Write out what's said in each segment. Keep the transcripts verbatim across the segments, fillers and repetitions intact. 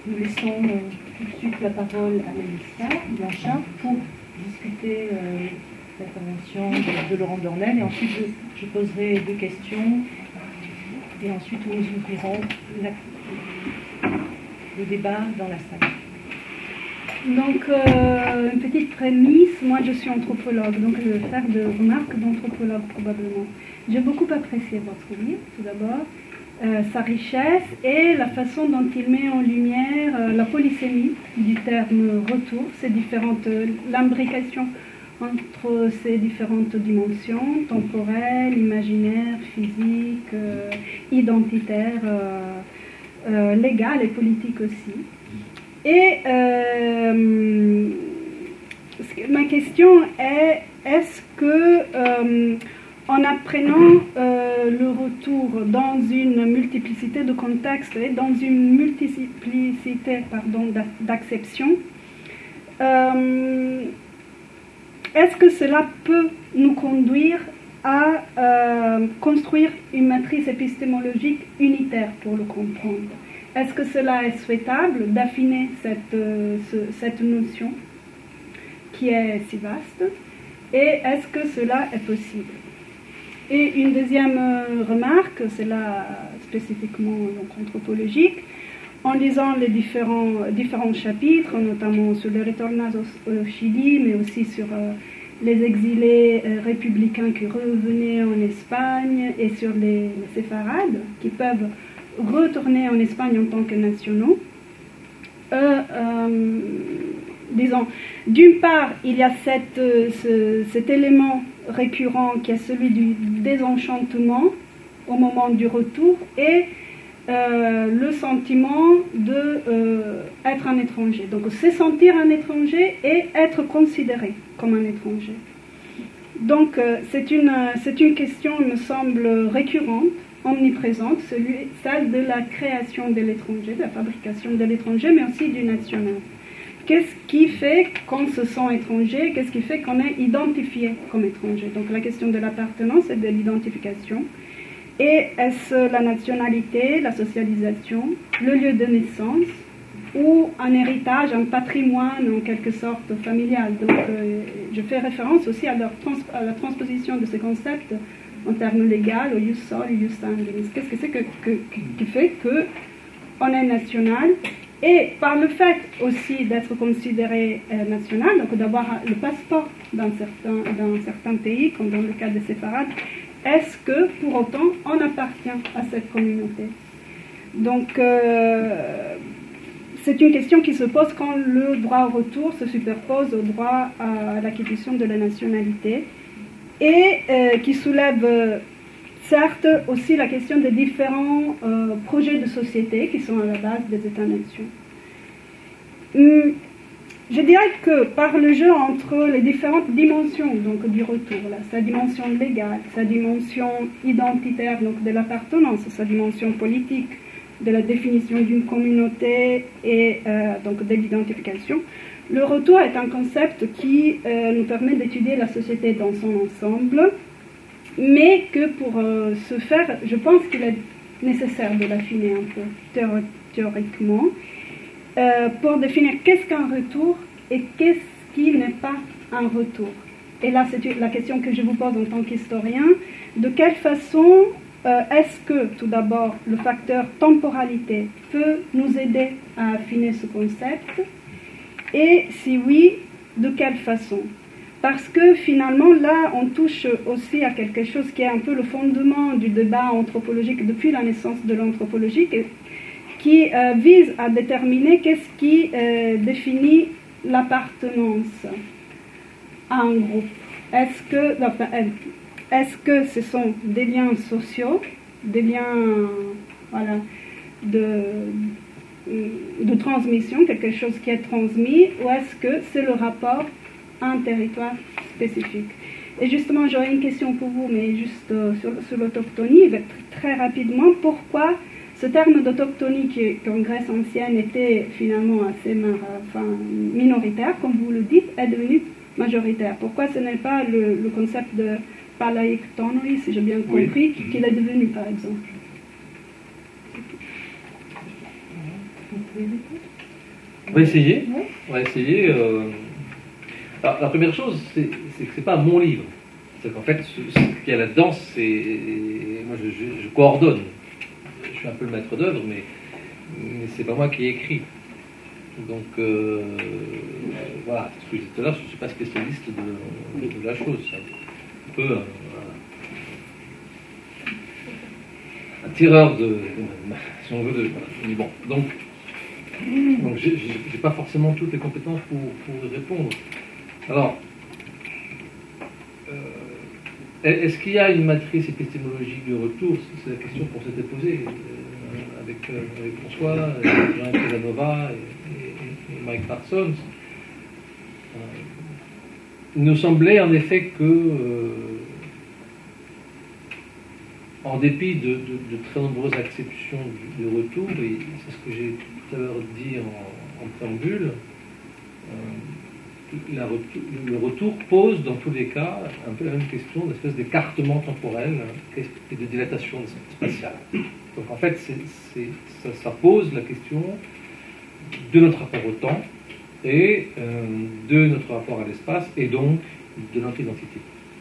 nous laissons euh, tout de suite la parole à Mélissa Blanchard pour discuter euh, l'intervention de, de Laurent Dornel, et ensuite je, je poserai deux questions et ensuite nous ouvrirons la, le débat dans la salle. Donc, euh, une petite prémisse, moi je suis anthropologue, donc je vais faire des remarques d'anthropologue probablement. J'ai beaucoup apprécié votre livre, tout d'abord, euh, sa richesse et la façon dont il met en lumière euh, la polysémie du terme retour, ces différentes, euh, l'imbrication entre ces différentes dimensions, temporelles, imaginaires, physiques, euh, identitaires, euh, euh, légales et politiques aussi. Et euh, ma question est, est-ce que, euh, en apprenant euh, le retour dans une multiplicité de contextes et dans une multiplicité pardon, d'acceptions, euh, est-ce que cela peut nous conduire à euh, construire une matrice épistémologique unitaire pour le comprendre? Est-ce que cela est souhaitable d'affiner cette, euh, ce, cette notion qui est si vaste? Et est-ce que cela est possible? Et une deuxième euh, remarque, c'est là spécifiquement donc, anthropologique, en lisant les différents, différents chapitres, notamment sur les retornados au Chili, mais aussi sur euh, les exilés euh, républicains qui revenaient en Espagne, et sur les, les séfarades qui peuvent retourner en Espagne en tant que nationaux. Euh, euh, disons, d'une part, il y a cette, ce, cet élément récurrent qui est celui du désenchantement au moment du retour, et euh, le sentiment d'être euh, un étranger. Donc, c'est sentir un étranger et être considéré comme un étranger. Donc, euh, c'est une, c'est une question, il me semble, récurrente, omniprésente, celui, celle de la création de l'étranger, de la fabrication de l'étranger, mais aussi du national. Qu'est-ce qui fait qu'on se sent étranger? Qu'est-ce qui fait qu'on est identifié comme étranger? Donc la question de l'appartenance et de l'identification. Et est-ce la nationalité, la socialisation, le lieu de naissance, ou un héritage, un patrimoine en quelque sorte familial? Donc euh, je fais référence aussi à, leur trans à la transposition de ces concepts en termes légaux, au jus sol, au jus sanguinis. Qu'est-ce que c'est que, que, qui fait qu'on est national? Et par le fait aussi d'être considéré euh, national, donc d'avoir le passeport dans certains, dans certains pays, comme dans le cas des séfarades, est-ce que pour autant on appartient à cette communauté? Donc euh, c'est une question qui se pose quand le droit au retour se superpose au droit à l'acquisition de la nationalité, et euh, qui soulève euh, certes aussi la question des différents euh, projets de société qui sont à la base des États-nations. Hum, je dirais que par le jeu entre les différentes dimensions donc, du retour, là, sa dimension légale, sa dimension identitaire, donc de l'appartenance, sa dimension politique, de la définition d'une communauté et euh, donc de l'identification, le retour est un concept qui euh, nous permet d'étudier la société dans son ensemble, mais que pour euh, ce faire, je pense qu'il est nécessaire de l'affiner un peu théor théoriquement, euh, pour définir qu'est-ce qu'un retour et qu'est-ce qui n'est pas un retour. Et là, c'est la question que je vous pose en tant qu'historien. De quelle façon euh, est-ce que, tout d'abord, le facteur temporalité peut nous aider à affiner ce concept? Et si oui, de quelle façon? Parce que finalement, là, on touche aussi à quelque chose qui est un peu le fondement du débat anthropologique depuis la naissance de l'anthropologie, qui euh, vise à déterminer qu'est-ce qui euh, définit l'appartenance à un groupe. Est-ce que, enfin, est-ce que ce sont des liens sociaux, des liens voilà, de, de transmission, quelque chose qui est transmis, ou est-ce que c'est le rapport un territoire spécifique? Et justement, j'aurais une question pour vous, mais juste euh, sur, sur l'autochtonie, très rapidement. Pourquoi ce terme d'autochtonie, qui, qui en Grèce ancienne était finalement assez enfin, minoritaire, comme vous le dites, est devenu majoritaire? Pourquoi ce n'est pas le, le concept de palaïktonoi, si j'ai bien compris, oui, qu'il est devenu, par exemple? pouvez répondre? On va essayer. Oui. On va essayer. Euh... Alors, la première chose, c'est, c'est que c'est pas mon livre. C'est qu'en fait, ce, ce qu'il y a là-dedans, c'est moi, je, je, je coordonne. Je suis un peu le maître d'œuvre, mais, mais c'est pas moi qui ai écrit. Donc euh, voilà, ce que je disais tout à l'heure, je ne suis pas spécialiste de, de, de la chose. C'est un peu euh, un tireur de, de, si on veut, de, voilà. Mais bon, donc, donc j'ai, j'ai pas forcément toutes les compétences pour, pour répondre. Alors, euh, est-ce qu'il y a une matrice épistémologique du retour? C'est la question qu'on s'était posée euh, avec, euh, avec François, Jean Casanova et, et, et Mike Parsons. Euh, il nous semblait en effet que, euh, en dépit de, de, de très nombreuses acceptions du, du retour, et c'est ce que j'ai tout à l'heure dit en, en préambule, euh, La retour, le retour pose dans tous les cas un peu la même question, une espèce d'écartement temporel et de dilatation spatiale. Donc en fait, c'est, c'est, ça, ça pose la question de notre rapport au temps et euh, de notre rapport à l'espace et donc de notre identité.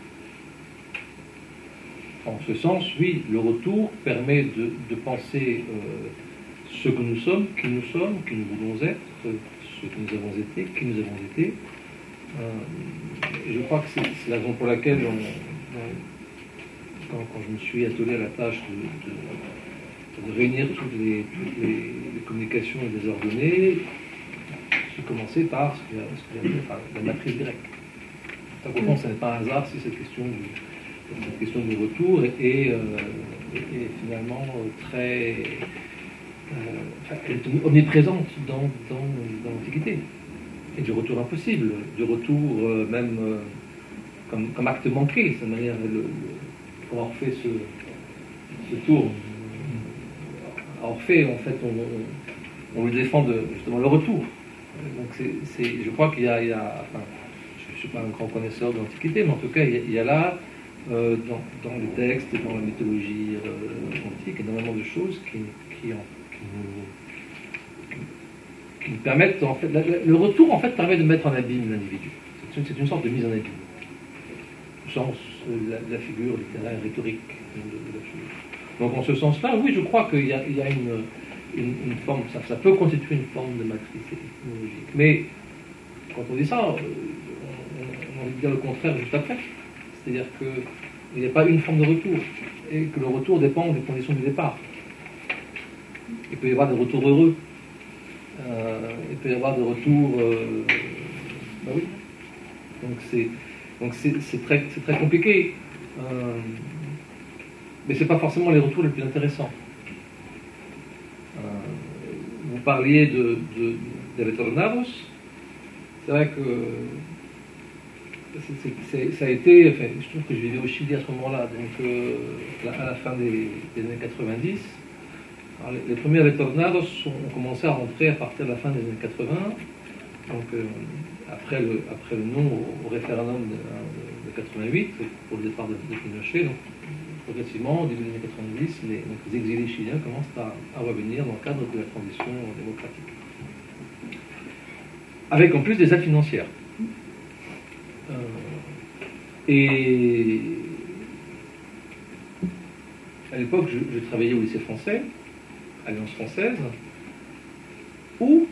En ce sens, oui, le retour permet de, de penser euh, ce que nous sommes, qui nous sommes, qui nous voulons être, ce que nous avons été, qui nous avons été. Euh, je crois que c'est, c'est la raison pour laquelle, on, on, quand, quand je me suis attelé à la tâche de, de, de réunir toutes, les, toutes les, les communications et désordonnées, j'ai commencé par ce que, ce que j'appelle enfin, la matrice grecque. Donc, au fond, ce n'est pas un hasard si cette question du, cette question du retour est, est, euh, est finalement très euh, enfin, elle est omniprésente dans, dans, dans l'Antiquité. Et du retour impossible, du retour euh, même euh, comme, comme acte manqué, c'est la manière le, le, quand Orphée se, se tourne. À Orphée, en fait, on, on, on lui défend de, justement le retour. Donc c'est, c'est, je crois qu'il y a, il y a enfin, je ne suis pas un grand connaisseur de l'Antiquité, mais en tout cas, il y a, il y a là, euh, dans, dans les textes et dans la mythologie euh, antique, énormément de choses qui, qui, en, qui nous... qui permettent, en fait, le retour en fait permet de mettre en abîme l'individu. C'est une, c'est une sorte de mise en abîme, au sens de la, de la figure littéraire, rhétorique de, de la chose. Donc en ce sens-là, oui, je crois qu'il y a, il y a une, une, une forme, ça, ça peut constituer une forme de matrice épistémologique. Mais quand on dit ça, on, on a envie de dire le contraire juste après. C'est-à-dire qu'il n'y a pas une forme de retour, et que le retour dépend des conditions du départ. Il peut y avoir des retours heureux. Euh, il peut y avoir des retours. Euh, ben oui. Donc c'est, donc c'est, c'est, très, c'est très compliqué. Euh, mais ce n'est pas forcément les retours les plus intéressants. Euh, vous parliez de, de, de Retornados. C'est vrai que c'est, c'est, c'est, ça a été. Enfin, je trouve que je vivais au Chili à ce moment-là, donc euh, à la fin des, des années quatre-vingt-dix. Alors, les, les premiers Retornados ont commencé à rentrer à partir de la fin des années quatre-vingts, donc euh, après, le, après le non au, au référendum de, de, de quatre-vingt-huit pour le départ de, de Pinochet. Donc, progressivement, au début des années quatre-vingt-dix, les, donc, les exilés chiliens commencent à, à revenir dans le cadre de la transition démocratique. Avec en plus des aides financières. Euh, et à l'époque, je, je travaillais au lycée français, Alliance française, où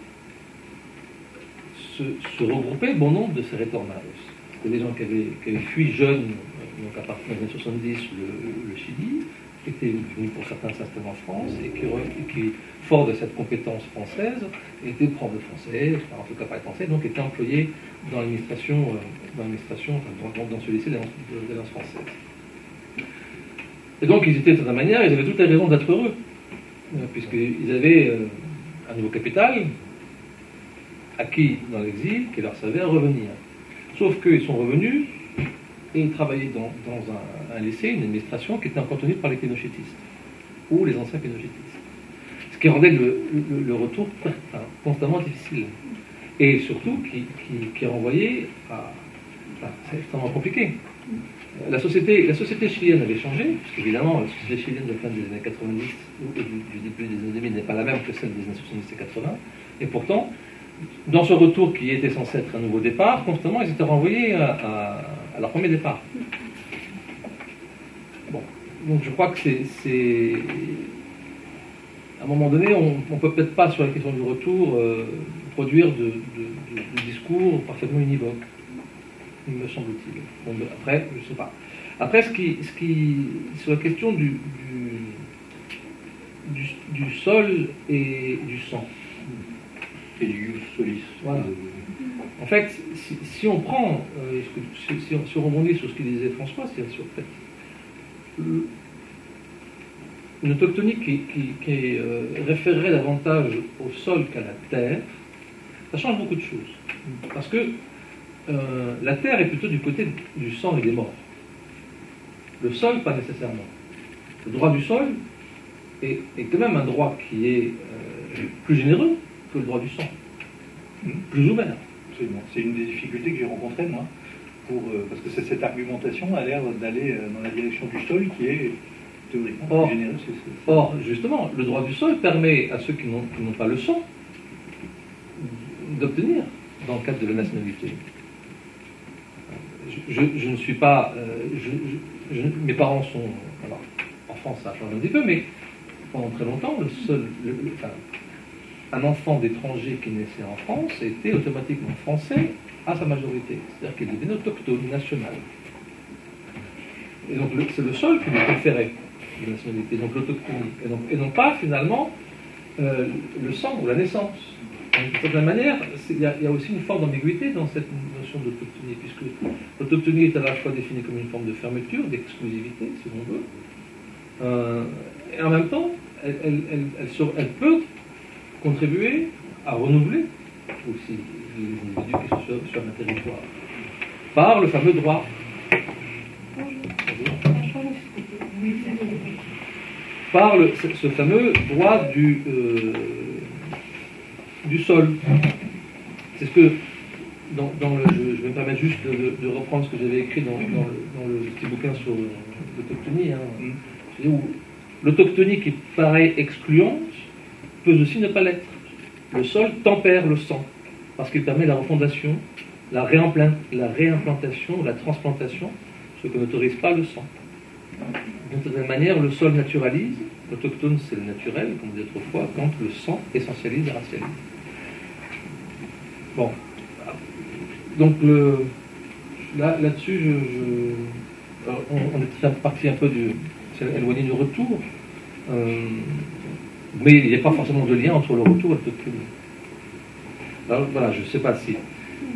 se, se regroupaient bon nombre de ces Retornados. C'était des gens qui avaient, qui avaient fui jeunes, donc à partir des années soixante-dix, le, le Chili, qui étaient venus pour certains s'installer en France, et qui, qui, fort de cette compétence française, étaient profs de français, enfin, en tout cas pas français, donc étaient employés dans l'administration, euh, dans, l'administration enfin, dans, dans ce lycée d'Alliance française. Et donc ils étaient de cette manière, ils avaient toutes les raisons d'être heureux, puisqu'ils avaient euh, un nouveau capital acquis dans l'exil qui leur servait à revenir. Sauf qu'ils sont revenus et ils travaillaient dans, dans un, un lycée, une administration qui était encore tenue par les pinochettistes, ou les anciens pinochettistes. Ce qui rendait le, le, le retour enfin, constamment difficile. Et surtout qui, qui, qui renvoyait à... Enfin, c'est extrêmement compliqué. la société, la société chilienne avait changé, parce qu'évidemment, la société chilienne de la fin des années quatre-vingt-dix ou du, du début des années deux mille n'est pas la même que celle des années soixante-dix et quatre-vingts. Et pourtant, dans ce retour qui était censé être un nouveau départ, constamment, ils étaient renvoyés à, à, à leur premier départ. Bon, donc je crois que c'est... À un moment donné, on ne peut peut-être pas, sur la question du retour, euh, produire de, de, de, de discours parfaitement univoques, il me semble-t-il. Bon, après, je ne sais pas. Après, ce qui, ce qui, sur la question du, du, du, du sol et du sang. Et du ius solis. Voilà. En fait, si, si on prend, euh, si, si, on, si on rebondit sur ce qu'il disait François, c'est sur fait, le, une autochtonie qui, qui, qui euh, référerait davantage au sol qu'à la terre, ça change beaucoup de choses. Parce que euh, la terre est plutôt du côté du sang et des morts. Le sol, pas nécessairement. Le droit du sol est, est quand même un droit qui est euh, plus généreux que le droit du sang, plus ouvert. C'est une des difficultés que j'ai rencontrées, moi, pour, euh, parce que cette argumentation a l'air d'aller euh, dans la direction du sol qui est théoriquement or, plus généreux. Or, justement, le droit du sol permet à ceux qui n'ont pas le sang d'obtenir dans le cadre de la nationalité. Je, je, je ne suis pas... Euh, je, je, je, mes parents sont... Alors, en France, ça a changé un petit peu, mais pendant très longtemps, le seul... Le, le, enfin, un enfant d'étranger qui naissait en France était automatiquement français à sa majorité. C'est-à-dire qu'il devenait autochtone, national. Et donc, c'est le sol qui lui conférait la nationalité, donc l'autochtonie. Et donc, et non pas, finalement, euh, le sang ou la naissance. De certaine manière, il y, y a aussi une forme d'ambiguïté dans cette notion d'autochtonie, puisque l'autochtonie est à la fois définie comme une forme de fermeture, d'exclusivité, si l'on veut, euh, et en même temps, elle, elle, elle, elle, elle, elle peut contribuer à renouveler aussi les individus qui sont sur, sur un territoire, par le fameux droit. Par le, ce, ce fameux droit du, euh, du sol. C'est ce que, dans, dans le, je, je vais me permettre juste de, de reprendre ce que j'avais écrit dans, dans, le, dans le petit bouquin sur l'autochtonie, hein, où l'autochtonie qui paraît excluante peut aussi ne pas l'être. Le sol tempère le sang, parce qu'il permet la refondation, la, la réimplantation, la transplantation, ce que n'autorise pas le sang. D'une certaine manière, le sol naturalise, l'autochtone c'est le naturel, comme on disait autrefois, quand le sang essentialise et racialise. Bon. Donc, le, là, là-dessus, je, je, on, on est parti un peu du, éloigné du retour. Euh, Mais il n'y a pas forcément de lien entre le retour et l'autochtonie. Alors voilà, je ne sais pas si...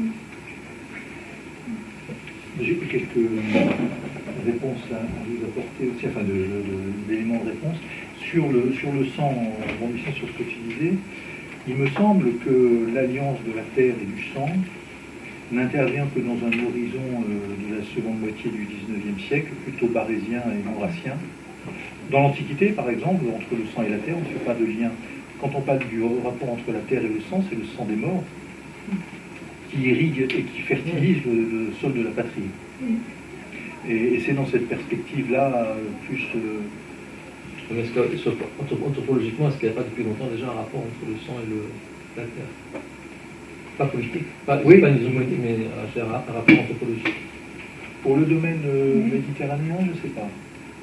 J'ai eu quelques réponses à vous apporter aussi, enfin d'éléments de, de, de réponse. Sur le, sur le sang, en rebondissant sur ce que tu disais, il me semble que l'alliance de la terre et du sang n'intervient que dans un horizon euh, de la seconde moitié du dix-neuvième siècle, plutôt barésien et maurassien. Dans l'Antiquité, par exemple, entre le sang et la terre, on ne fait pas de lien. Quand on parle du rapport entre la terre et le sang, c'est le sang des morts qui irrigue et qui fertilise le, le sol de la patrie. Et, et c'est dans cette perspective-là, plus... Euh... Mais est-ce que, anthropologiquement, est-ce qu'il n'y a pas depuis longtemps déjà un rapport entre le sang et le, la terre? Pas politique, pas, oui. Pas une isomotique, mais un, un rapport anthropologique. Pour le domaine euh, méditerranéen, je ne sais pas.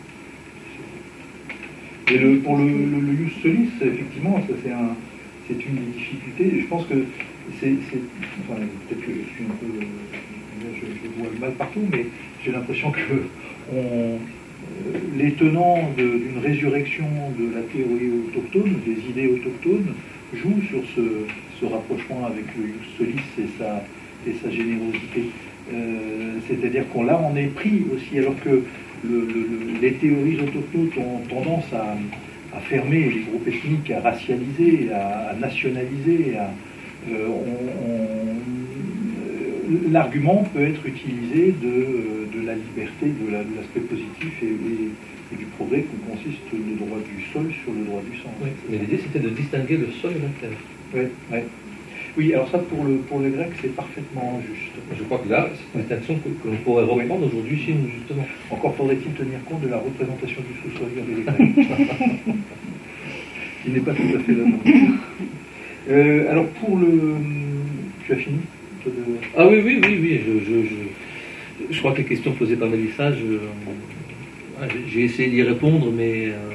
Et le, pour le, le, le ius solis, effectivement, ça c'est un, c'est une des difficultés. Je pense que c'est, enfin, peut-être que je suis un peu, je, je vois le mal partout, mais j'ai l'impression que on, les tenants de, d'une résurrection de la théorie autochtone, des idées autochtones, jouent sur ce, ce rapprochement avec le ius solis et sa, et sa générosité. Euh, c'est-à-dire qu'on là, on est pris aussi, alors que Le, le, les théories autochtones ont tendance à, à fermer les groupes ethniques, à racialiser, à, à nationaliser. À, euh, on, on, euh, l'argument peut être utilisé de, de la liberté, de, la, de l'aspect positif et, et, et du progrès que consiste le droit du sol sur le droit du sang. Oui, mais l'idée c'était de distinguer le sol et la terre. Oui, oui. Oui, alors ça, pour le, pour le grec, c'est parfaitement juste. Je crois que là, c'est une distinction que, que l'on pourrait reprendre aujourd'hui chez nous, justement. Encore faudrait-il tenir compte de la représentation du sous-sol des Grecs. Il n'est pas tout à fait là. Euh, alors, pour le... Tu as fini de... Ah oui, oui, oui, oui. Je, je, je, je crois que les questions posées par Mélissa, je, j'ai essayé d'y répondre, mais euh,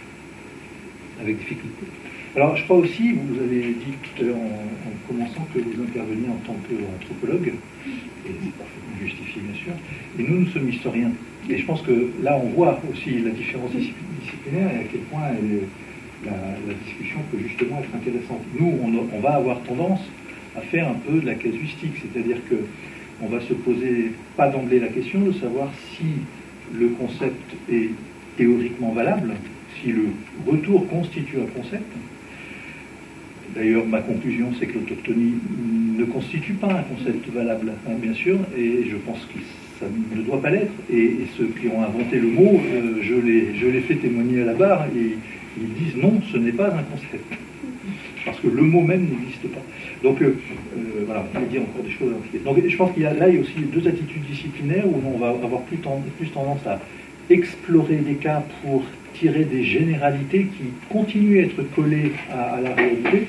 avec difficulté. Alors, je crois aussi, vous avez dit tout à l'heure en, en commençant que vous interveniez en tant qu'anthropologue, et c'est parfaitement justifié, bien sûr, et nous, nous sommes historiens. Et je pense que là, on voit aussi la différence disciplinaire et à quel point elle est, la, la discussion peut justement être intéressante. Nous, on, on va avoir tendance à faire un peu de la casuistique, c'est-à-dire que on va se poser, pas d'emblée la question de savoir si le concept est théoriquement valable, si le retour constitue un concept. D'ailleurs, ma conclusion, c'est que l'autochtonie ne constitue pas un concept valable, hein, bien sûr, et je pense que ça ne doit pas l'être. Et, et ceux qui ont inventé le mot, euh, je les, je les fais témoigner à la barre, et ils disent non, ce n'est pas un concept. Parce que le mot même n'existe pas. Donc, euh, euh, voilà, on va dire encore des choses. Donc, je pense qu'il y a là il y a aussi deux attitudes disciplinaires où on va avoir plus, ten, plus tendance à explorer des cas pour tirer des généralités qui continuent à être collées à, à la réalité.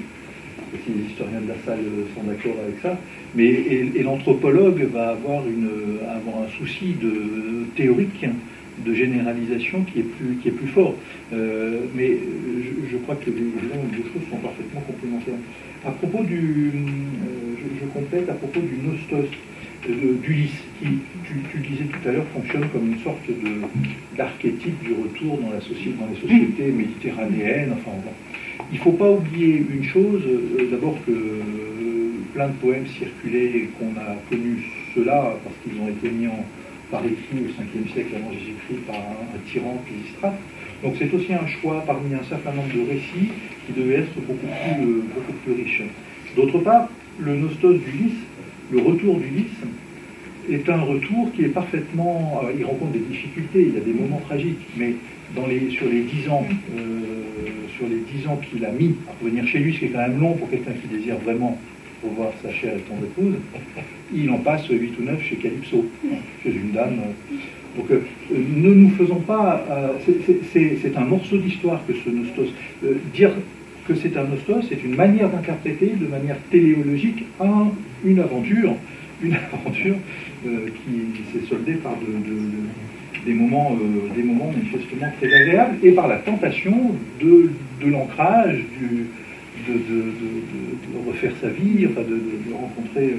Si les historiens de la salle sont d'accord avec ça, mais et, et l'anthropologue va avoir, une, avoir un souci de théorique, de généralisation qui est plus, qui est plus fort. Euh, mais je, je crois que les, les deux choses sont parfaitement complémentaires. À propos du, euh, je, je complète à propos du nostos euh, d'Ulysse, qui, tu, tu le disais tout à l'heure, fonctionne comme une sorte de, d'archétype du retour dans, la société, dans les sociétés méditerranéennes. Enfin, bon. Il ne faut pas oublier une chose, euh, d'abord que euh, plein de poèmes circulaient et qu'on a connu cela parce qu'ils ont été mis en, par écrit au cinquième siècle avant Jésus-Christ par un, un tyran Pisistrate. Donc c'est aussi un choix parmi un certain nombre de récits qui devait être beaucoup plus, euh, beaucoup plus riche. D'autre part, le nostos d'Ulysse, le retour d'Ulysse, est un retour qui est parfaitement... Euh, il rencontre des difficultés, il y a des moments tragiques, mais dans les, sur les dix ans, euh, sur les dix ans qu'il a mis à revenir chez lui, ce qui est quand même long pour quelqu'un qui désire vraiment revoir sa chère et tendre épouse, il en passe huit ou neuf chez Calypso, chez une dame. Donc euh, ne nous faisons pas... Euh, c'est un morceau d'histoire que ce nostos. Euh, dire que c'est un nostos, c'est une manière d'interpréter de manière téléologique un, une aventure, une aventure euh, qui s'est soldée par de, de, de, des, moments, euh, des moments manifestement très agréables et par la tentation de, de l'ancrage, du... De, de, de, de, de refaire sa vie, enfin de, de, de rencontrer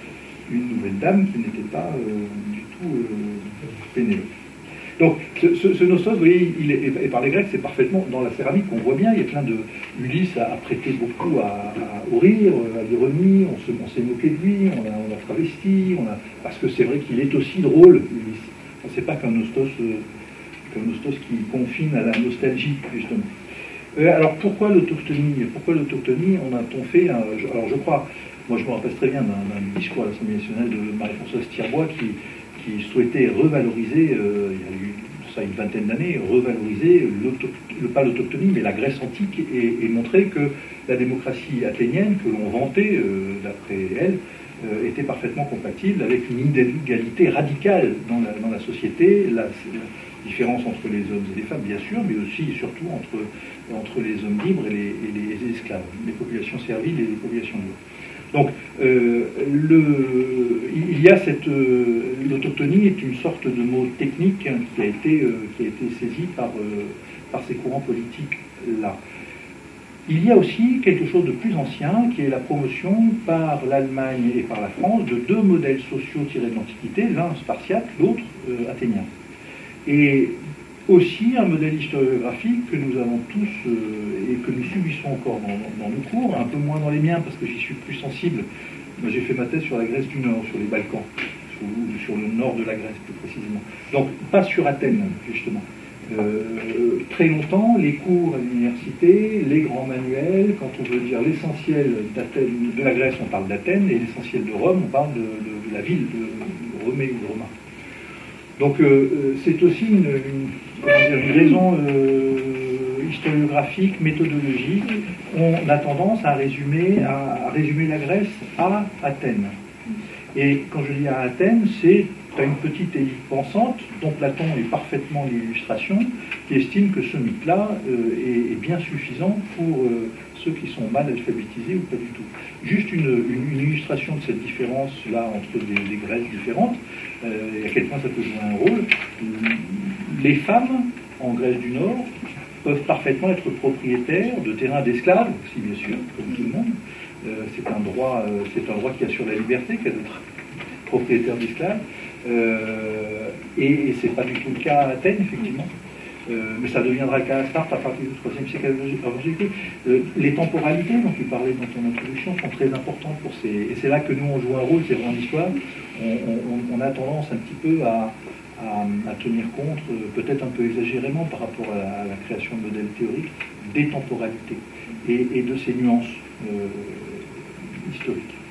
une nouvelle dame qui n'était pas euh, du tout euh, Pénélope. Donc ce, ce, ce nostos, vous voyez, il est, et par les Grecs, c'est parfaitement dans la céramique qu'on voit bien, il y a plein de... Ulysse a, a prêté beaucoup à, à, au rire, à l'ironie, on, on s'est moqué de lui, on l'a on a travesti, on a, parce que c'est vrai qu'il est aussi drôle, Ulysse. C'est pas qu'un nostos, euh, qu'un nostos qui confine à la nostalgie, justement. Alors pourquoi l'autochtonie Pourquoi l'autochtonie On a-t-on fait un, alors je crois, moi je me rappelle très bien d'un discours à l'Assemblée nationale de Marie-Françoise Thierbois qui, qui souhaitait revaloriser, euh, il y a eu ça une vingtaine d'années, revaloriser le, pas l'autochtonie mais la Grèce antique et, et montrer que la démocratie athénienne que l'on vantait euh, d'après elle euh, était parfaitement compatible avec une inégalité radicale dans la, dans la société, la, la différence entre les hommes et les femmes bien sûr, mais aussi et surtout entre entre les hommes libres et les, et les, les esclaves, les populations serviles et les populations libres. Donc, euh, le, il y a cette... Euh, l'autochtonie est une sorte de mot technique hein, qui, a été, euh, qui a été saisi par, euh, par ces courants politiques-là. Il y a aussi quelque chose de plus ancien, qui est la promotion par l'Allemagne et par la France de deux modèles sociaux tirés de l'Antiquité, l'un spartiate, l'autre euh, athénien. Et aussi un modèle historiographique que nous avons tous euh, et que nous subissons encore dans, dans nos cours, un peu moins dans les miens parce que j'y suis plus sensible. Moi j'ai fait ma thèse sur la Grèce du Nord, sur les Balkans, sur, sur le nord de la Grèce plus précisément. Donc pas sur Athènes justement. Euh, très longtemps, les cours à l'université, les grands manuels, quand on veut dire l'essentiel de la Grèce, on parle d'Athènes, et l'essentiel de Rome, on parle de, de, de la ville de Romée ou de Roma. Donc euh, c'est aussi une, une, une raison euh, historiographique, méthodologique, on a tendance à résumer, à, à résumer la Grèce à Athènes. Et quand je dis à Athènes, c'est à une petite élite pensante, dont Platon est parfaitement l'illustration, qui estime que ce mythe-là euh, est, est bien suffisant pour euh, ceux qui sont mal alphabétisés ou pas du tout. Juste une, une, une illustration de cette différence-là entre des, des Grèces différentes, euh, et à quel point ça peut jouer un rôle. Les femmes en Grèce du Nord peuvent parfaitement être propriétaires de terrains d'esclaves, aussi bien sûr, comme tout le monde. Euh, c'est un droit, euh, c'est un droit qui assure la liberté qu'à d'être propriétaire d'esclaves. Euh, et et c'est pas du tout le cas à Athènes, effectivement. Euh, mais ça deviendra le cas à Sparte à partir du troisième siècle avant Jésus-Christ. Euh, les temporalités dont tu parlais dans ton introduction sont très importantes pour ces... Et c'est là que nous, on joue un rôle, c'est vraiment l'histoire. On, on, on a tendance un petit peu à, à, à tenir compte, peut-être un peu exagérément par rapport à, à la création de modèles théoriques, des temporalités et, et de ces nuances euh, historiques.